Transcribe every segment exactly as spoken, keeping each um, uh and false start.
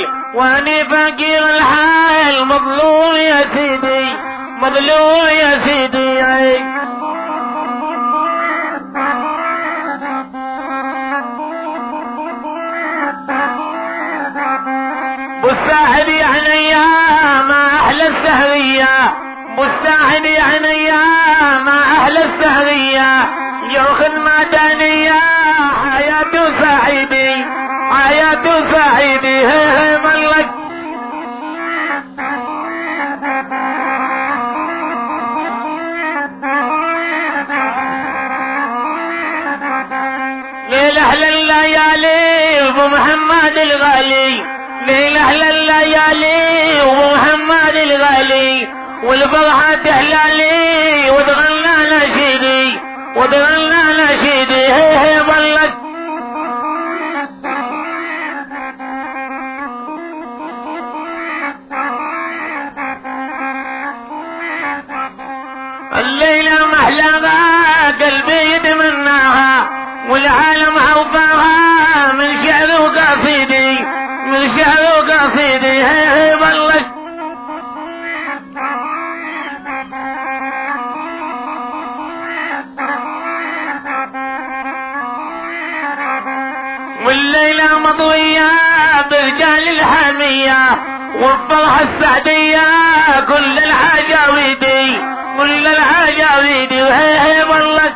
واني فقير الحال مظلوم يا سيدي مظلوم يا سيدي. بالساعد يا عينيا ما احلى السهرية بالساعد يا عينيا ما احلى السهرية ياخذ ما دانية حياته سعيدي حياته سعيدي هي ملك. ليلة احلى الليالي ابو محمد الغالي ليلة احلى الليالي ابو محمد الغالي والفرحة تحلالي وتغنى نشيدي وتغنى نشيدي هي هي ظلت. الليلة محلاها قلبي يتمناها والعالم عوفاها من شعر وقصيدي من شعر وقصيدي هي هي ظلت. والليلة مضوية برجال الحامية والفرحة السعدية كل العجاويدي كل العجاويدي وهي هي ظلت.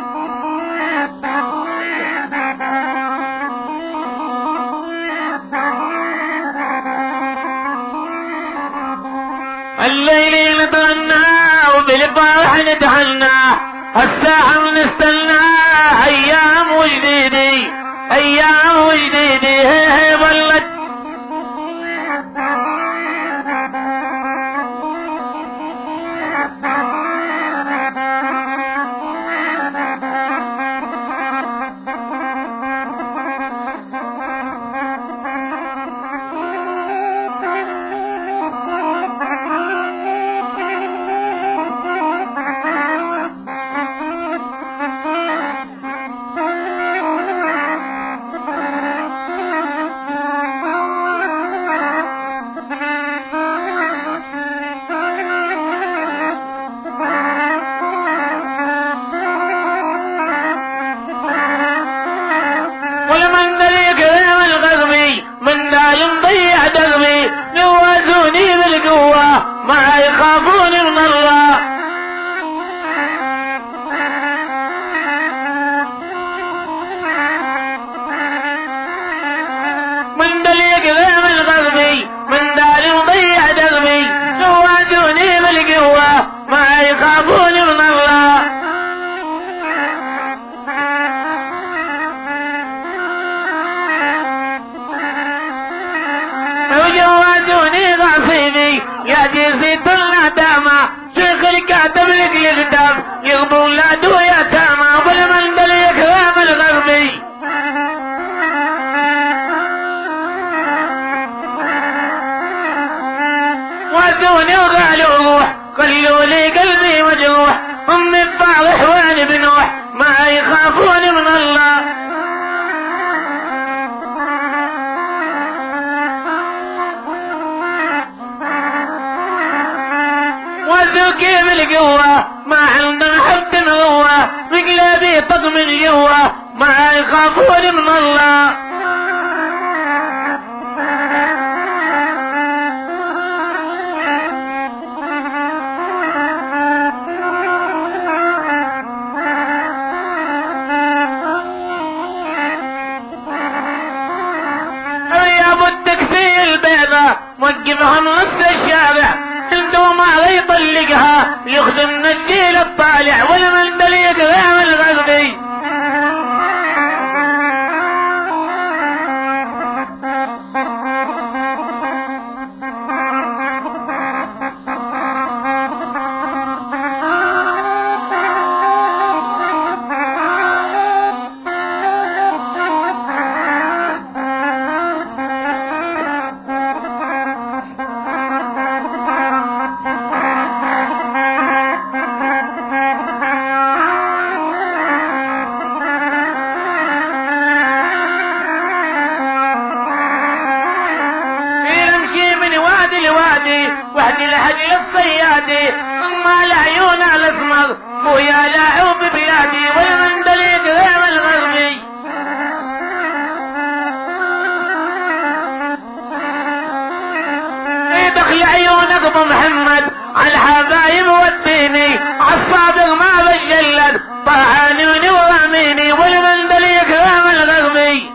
الليل نتغنى وبالفرح نتهنى الساعة ونستنى ايام وجديدي ايام وجديدي هي هي ظلت. ما يخافون من الله من دليق غير الغربي من دار مضيع دربي نوادوني بالقوة ما يخافون من الله. وجوادوني غصيبي يا جيزي الندامة شيخ الكاتب لك يقدم يغبون لا دو يتامى بالمندل يكرام الغربي. وادوني وقالوا روح قالوا لي قلبي مجروح امي الفارح وانا بنوح ما يخافون من الله. وذوقي بالقوة ما عندنا حد نغوة مقلبي طق من جوة ما يخافون من الله. يا ابو التكسي البيضة وقفها نص الشارع عنده ما يطلقها يخدم الجيل الطالع والمندل يقرام الغربي. وحدي لحجل الصيادي اما العيون الاسمر ويا لاعوب بيادي والمندليق غير الغربي دخل عيونك ابو محمد على الحبايب والديني عالصادق ما بجلد طاعنوني وراميني والمندليق غير الغربي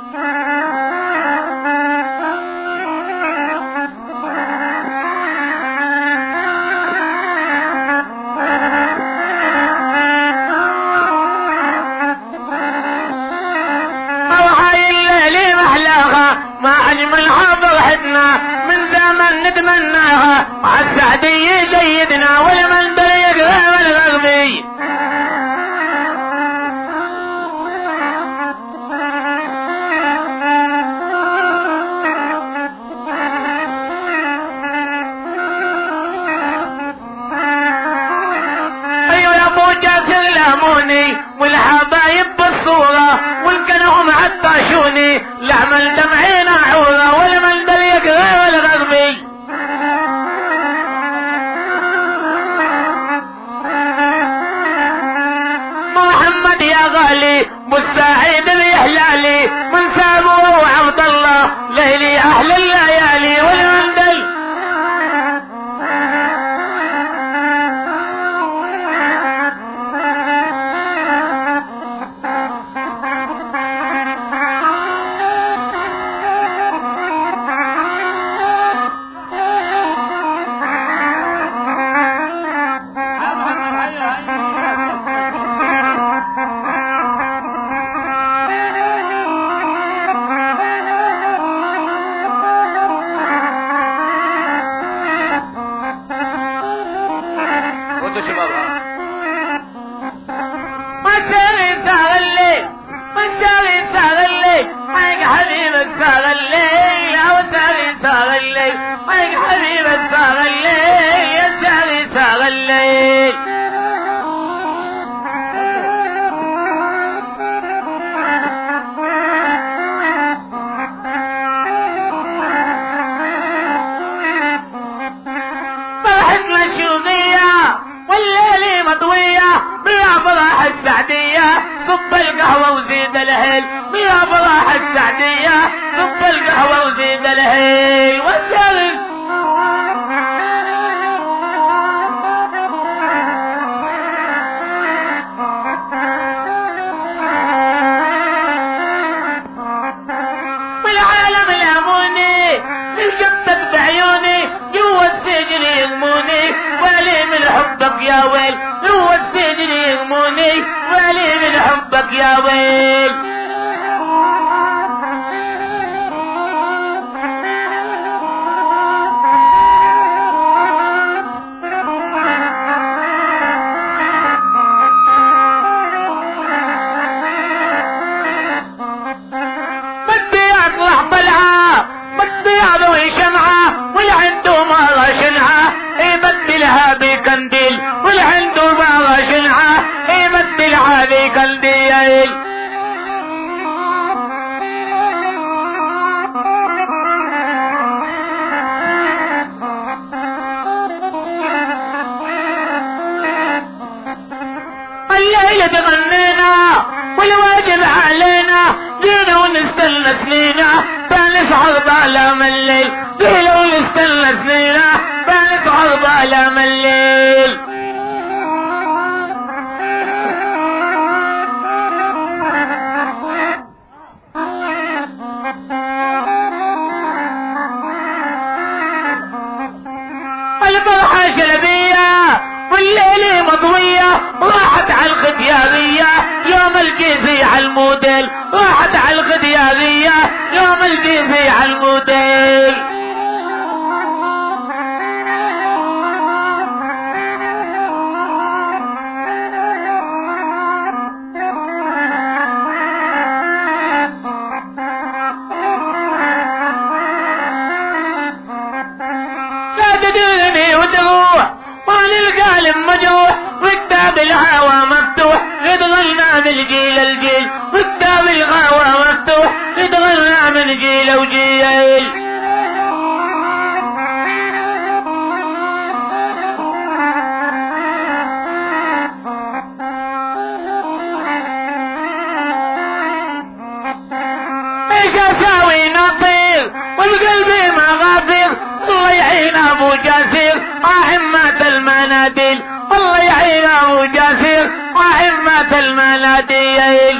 ما أجمل فرحتنا من زمن نتمناها عالسعدية سيدنا والمندليق غير الغربي أيوة يا أبو جاسر لاموني والحبايب بالصورة والكنهم عطاشوني لعمل دمعين عورة والمندليق غير الغربي محمد يا غالي بالسعيد الإحلالي من سابوه وعبد الله ليلي أهل الليالي والمندل صب القهوة وزيد الهيل يا فرح السعدية صب القهوة وزيد الهيل والثالث والعالم الاموني الجبتك بعيوني جوا السجن يغموني ولي من حبك يا ويل جوا السجن يغموني ولي من حبك يا ويل يبدلها بكنديل والعنده بابا شنعة يبدلها بكنديل الليلة تغنينا والواجب علينا جينا ونستنى سنينا بنسعر بعلام الليل جينا ونستنى سنينا بنسعر بعلام الليل الفرحة شلبية والليلة مضوية راحت على الخديارية يوم الجيزي على الموديل راحت على الخديارية يوم الجيزي على الموديل لا تدرني وتروح القالب مجروح وكتاب الهوى مفتوح يتغنى من جيل الجيل وكتاب الهوى مفتوح يتغنى من جيل وجيل قلبي ما غافر الله يعين ابو جاسر وعمة المناديل الله يعين ابو جاسر وعمة المناديل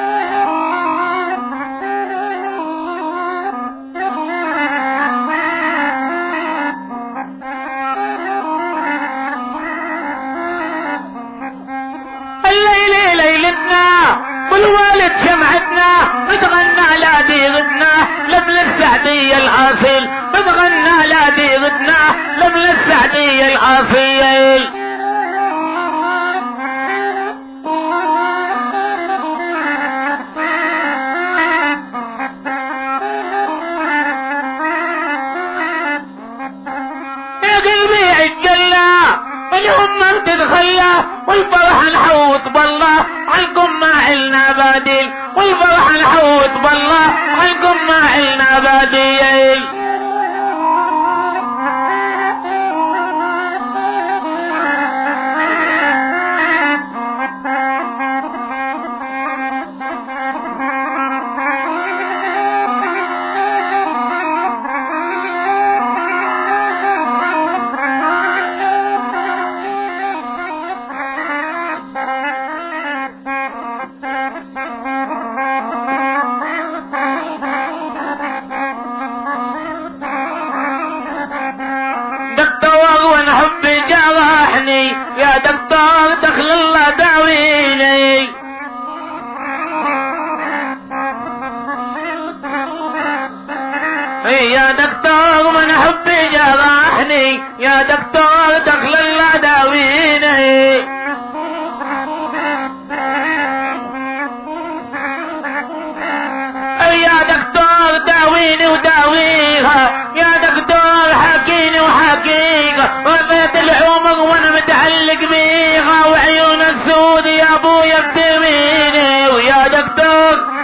الليل ليلتنا والوالد شمعتنا بتغنى لا دي غدنا لمن السعدية الأصيل بتغنى لا دي غدنا لمن السعدية الأصيل يا قلبي عجلنا الأمة بتتخلى والفرح نحوط بالله عنكم ما علنا بديل والفرح نحوط بالله عنكم ما علنا بديل يا دكتور دخل الله داويني يا دكتور من حبي جرحني يا دكتور دخل الله داويني يا دكتور داويني وداويها يا دكتور حكيني وحكيها وفيت العمر وانا متعلق بيها وعيون السود يا ابويا بتميني ويا دكتور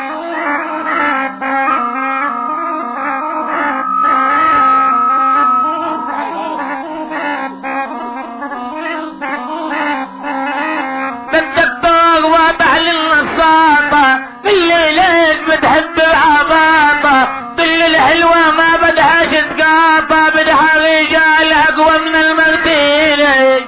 الدكتور واضح للنصاطة اللي ليش بتحب العباطة كل الحلوة ما بدهاش تقاطع بدها رجال اقوى من المرتين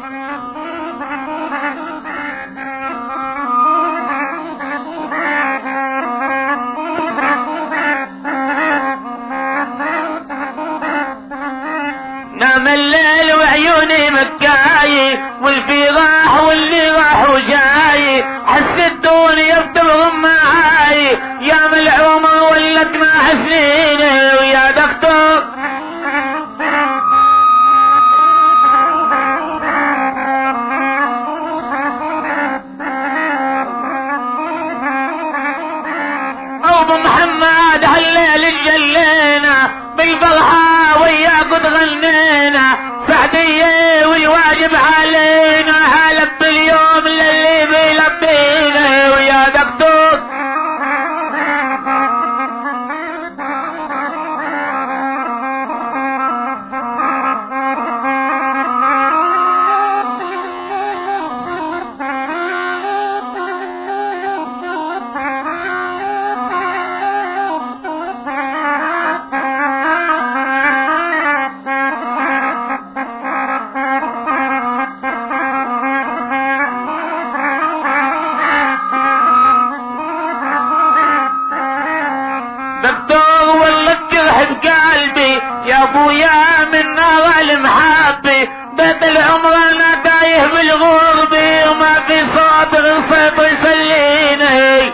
نام الليل وعيوني مكاي والفي راح واللي راح وجاي حس الدنيا بتبغم معاي يا ملعومة ولت مع سنيني ويا دكتور ابو محمد هالليل جلينا بالفرحة وياك تغنينا سعدية والواجب علينا هلب باليوم اللي بيلبينا ويا دكتور دكتور والله الجرح بقلبي يا ابويا من نار المحبة بيت العمر انا تايه بالغربة وما في صوت غير صوت يسليني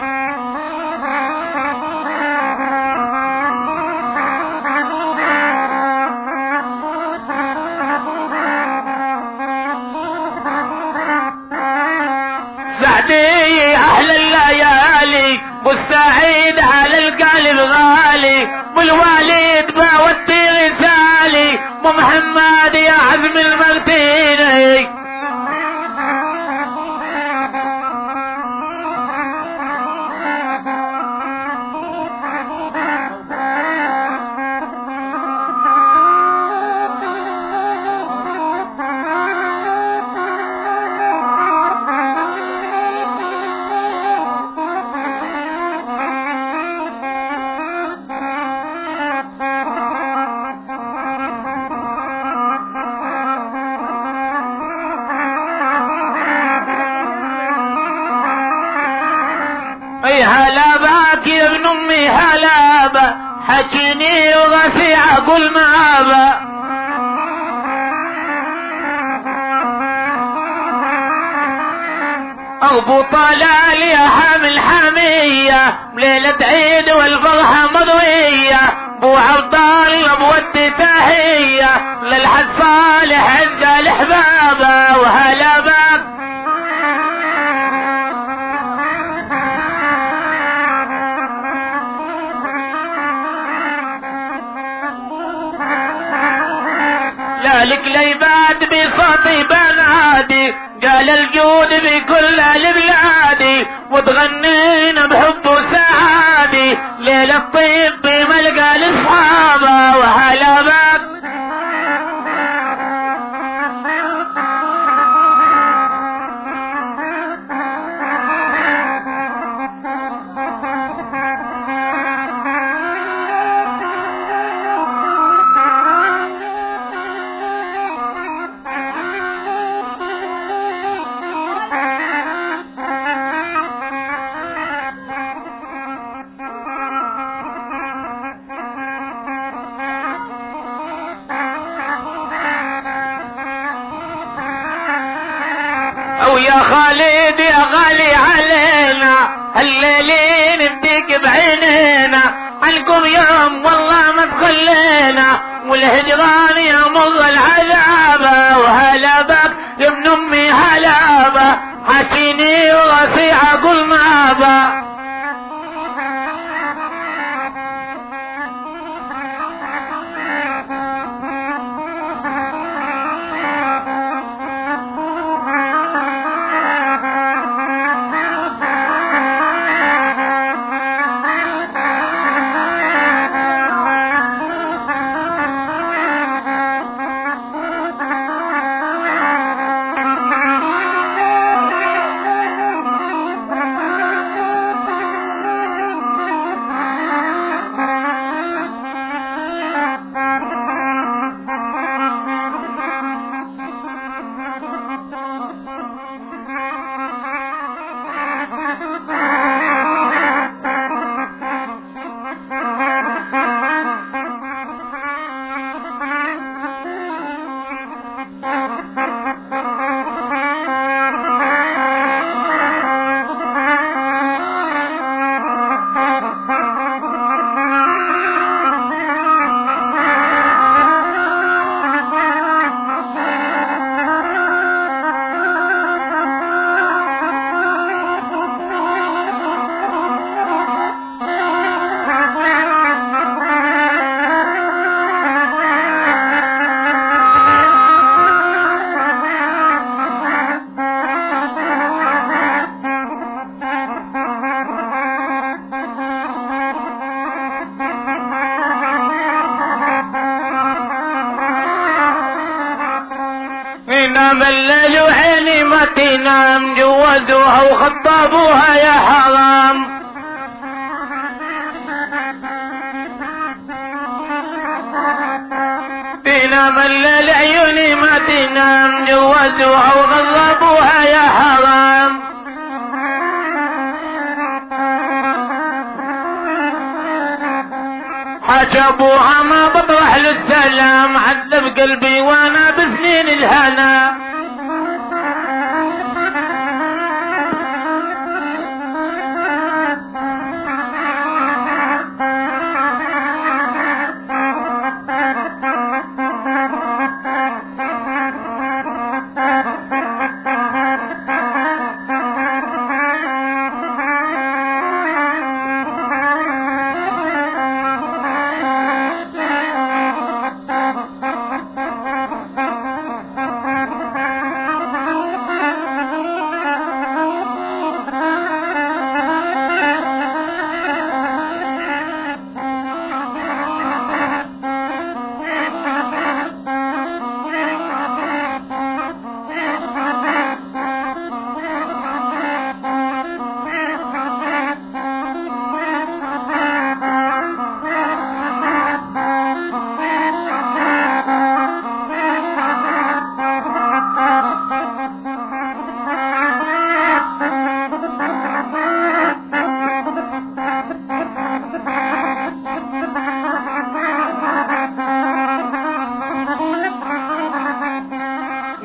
سعدي احلى الليالي والسعيد على القلب غالي والوالد باودي رسالي ومحمد يا عزم المرتيني حاشيني وغسي اقول ما ابى. ابو طلال يا حامل حمية ليلة عيد والفرحة مضوية، ابو عبد الله بودي تحية للحد صالح عز الحبابة وهلا بك. لك ليباد بصوتي بنادي قال الجود بكل البلاد، وتغنينا بحب وسعادي ليل الطيب بملقى لاصحابه وهلا بك. يا خالد يا غالي علينا الليلين بديك بعينينا، عنكم يوم والله ما تخلينا والهجران يمر العذابة وهلا بك يا ابن امي هلابة، حكيني وراسي اقول ما ابى. نام الليل وعيني ما تنام جوزوها وخطبوها يا حرام، نام الليل عيوني ما تنام جوزوها وغلبوها يا حرام. حجبوها ما بطرح للسلام عذب قلبي وانا بسنين الهنا،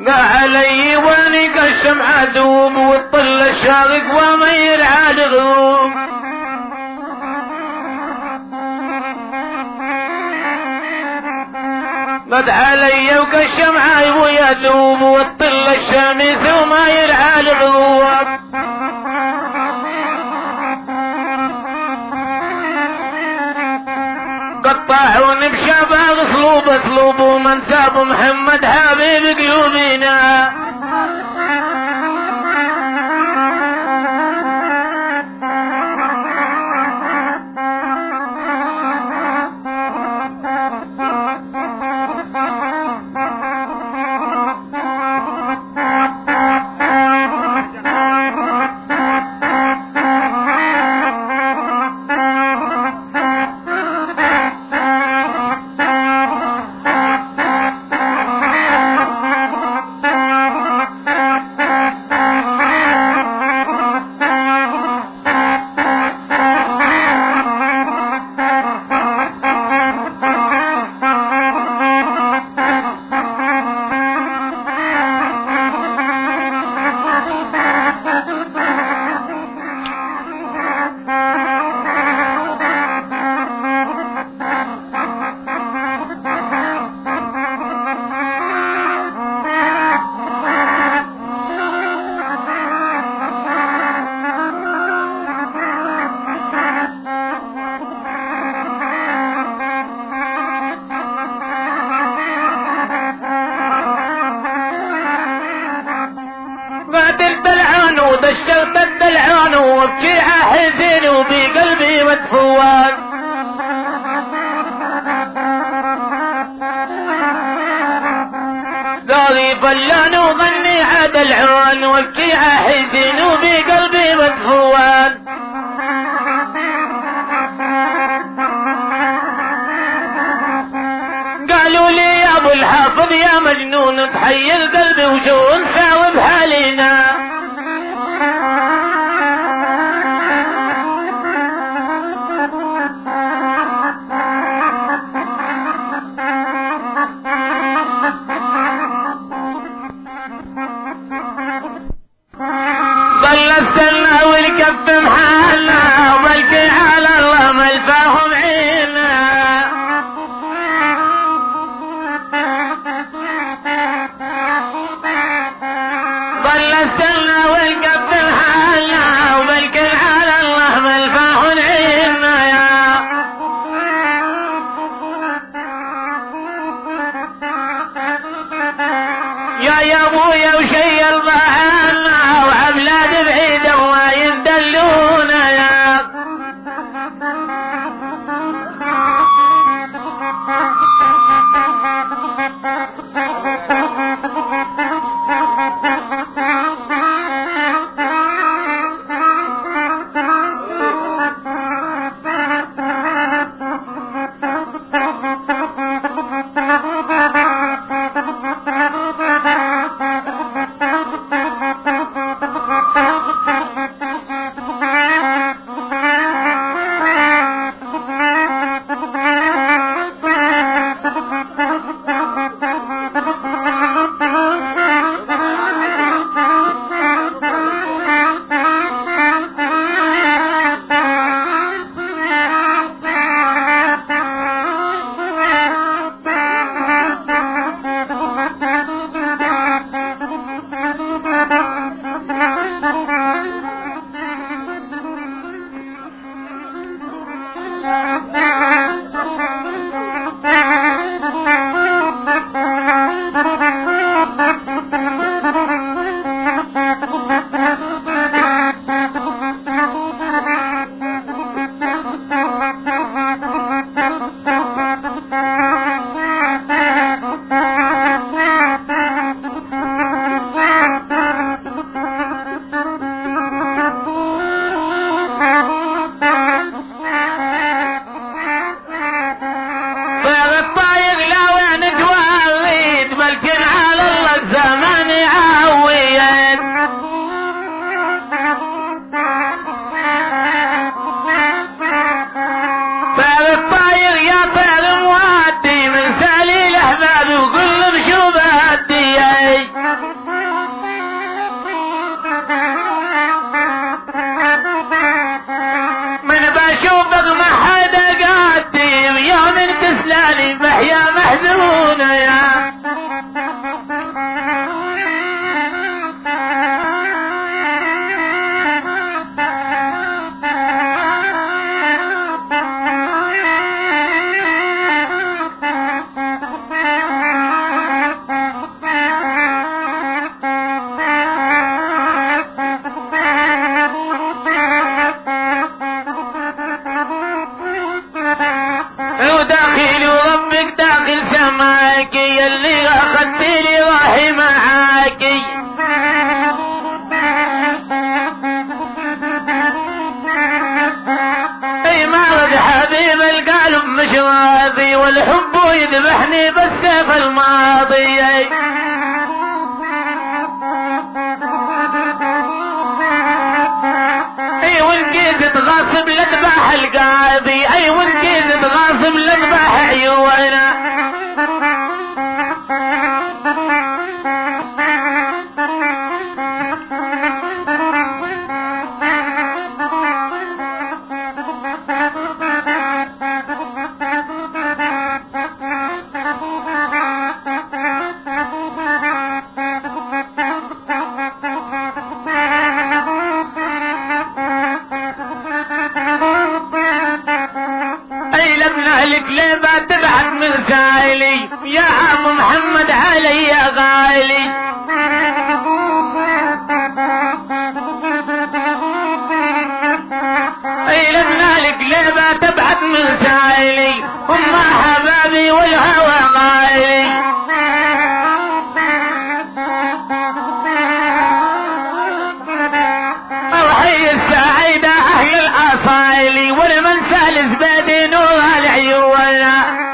علي وانك الشمعة دوب والطل الشاغق وما يرعى غروب. قد علي وكالشمعة ويدوب والطل الشامث وما يرعى الغروب. قطعون بشباب اسلوب اسلوب ومن ساب محمد حبيب قلوبنا. دشرت الدلعان وابكي حزين وبقلبي مدفوان. داري فلان وغني عاد العوان وابكي حزين وبقلبي مدفوان. قالوا لي يا ابو الحافظ يا مجنون تحير قلبي وشون ساوي بحالينا. ظل السنة والكف محالنا وبلكي على الله ملفاهم عينا. ظل السنة والكف محالنا وبلكي على الله ملفاهم عينا. يا يا ابويا وشي الظهرنا وعبلاد بعيدة وما يدلونا يا. طيبة يا محزونة يا وداخل وربك داخل سماكي اللي اخذت لي روحي معاكي اي مرض حبيب القلب مش راضي والحب يذبحني بالسيف الماضي اي والكيد تغاصب لذبح القاضي اي والكيد تغاصب لذبح عيونا لك ليه ما تبعت من سائلي يا عم محمد علي يا غالي اي لبنا لك ليه ما تبعت من سائلي هم حبابي والهوى غالي اوحي السعيدة اهل الاصايلي ولمن سالس بادي نور العيونا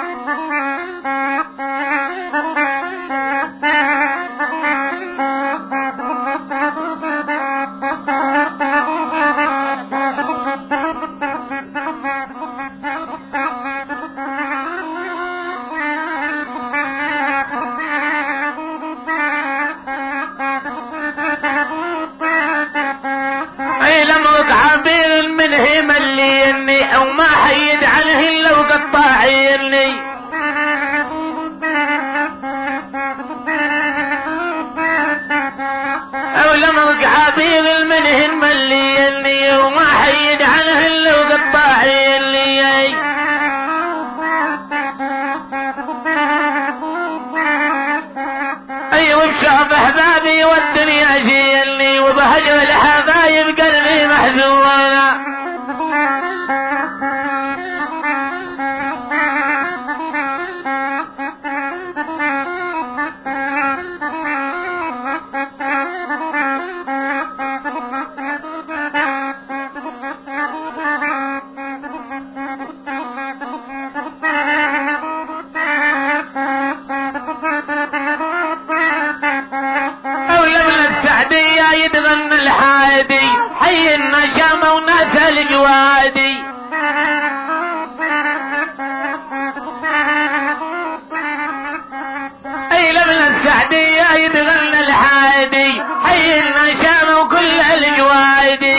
اي لمرك عبير من هم اللي اني او ما حيد عنه لو قطاعيني او لمرك عبير من هم اللي اني وما حيد عنه لو قطاعيني اي وبشوف احبابي والدنيا جيني وبهجر الحبايب قلبي محزونا يتغنى الحادي حي النشامة وناس الجوادي اي لبن السعدية يتغنى الحادي حي النشامة وكل الجوادي